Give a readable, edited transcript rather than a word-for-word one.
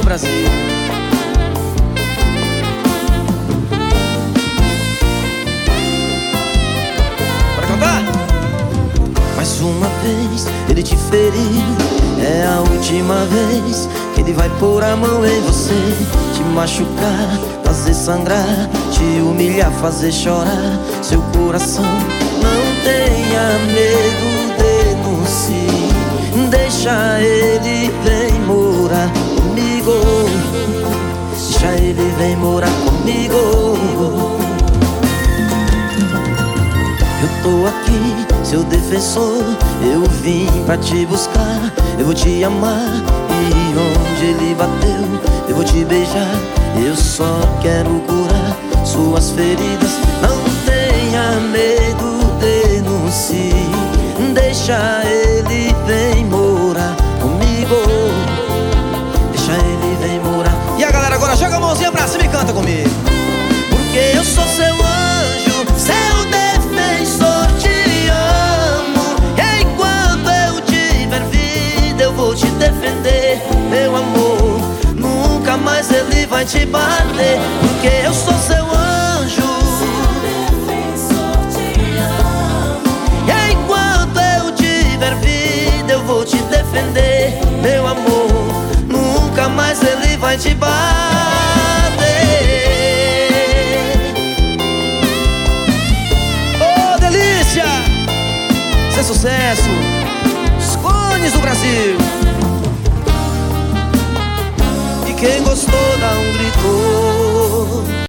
Brasil. Bora cantar? Mais uma vez ele te feriu, é a última vez que ele vai pôr a mão em você, te machucar, fazer sangrar, te humilhar, fazer chorar seu coração. Não tenha medo, denuncie, deixa ele vem morar comigo, deixa ele vem morar comigo. Eu tô aqui, seu defensor, eu vim pra te buscar. Eu vou te amar e onde ele bateu eu vou te beijar. Eu só quero curar suas feridas. Não tenha medo, denuncie, deixa ele vem morar comigo, deixa ele vem morar. E a galera agora joga a mãozinha pra cima e canta comigo. Porque eu sou seu anjo, seu defensor, te amo. Enquanto eu tiver vida eu vou te defender, meu amor. Nunca mais ele vai te bater. Porque eu sou seu anjo, enquanto eu tiver vida eu vou te defender, meu amor. Nunca mais ele vai te bater. Ô, delícia! Isso é sucesso! Os cones do Brasil. E quem gostou dá um grito.